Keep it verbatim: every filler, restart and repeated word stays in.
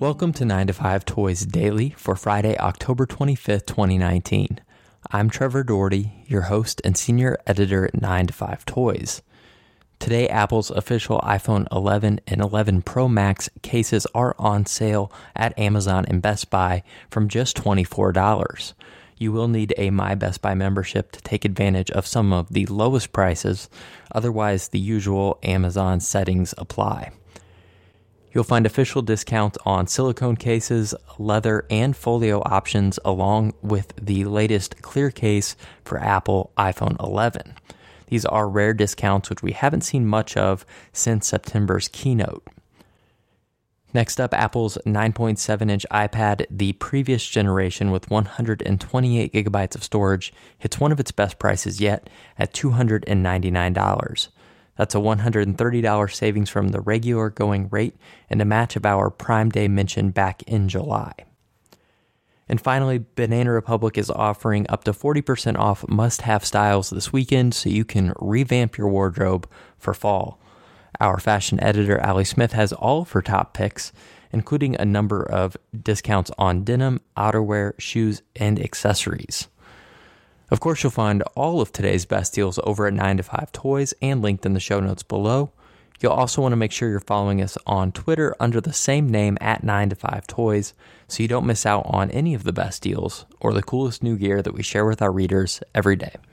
Welcome to nine to five Toys Daily for Friday, October twenty-fifth, twenty nineteen. I'm Trevor Doherty, your host and senior editor at nine to five Toys. Today, Apple's official iPhone eleven and eleven Pro Max cases are on sale at Amazon and Best Buy from just twenty-four dollars. You will need a My Best Buy membership to take advantage of some of the lowest prices, otherwise the usual Amazon settings apply. You'll find official discounts on silicone cases, leather, and folio options, along with the latest clear case for Apple iPhone eleven. These are rare discounts which we haven't seen much of since September's keynote. Next up, Apple's nine point seven inch iPad, the previous generation with one hundred twenty-eight gigabytes of storage, hits one of its best prices yet at two hundred ninety-nine dollars. That's a one hundred thirty dollars savings from the regular going rate and a match of our Prime Day mention back in July. And finally, Banana Republic is offering up to forty percent off must-have styles this weekend so you can revamp your wardrobe for fall. Our fashion editor, Allie Smith, has all of her top picks, including a number of discounts on denim, outerwear, shoes, and accessories. Of course, you'll find all of today's best deals over at nine to five Toys and linked in the show notes below. You'll also want to make sure you're following us on Twitter under the same name at nine to five Toys so you don't miss out on any of the best deals or the coolest new gear that we share with our readers every day.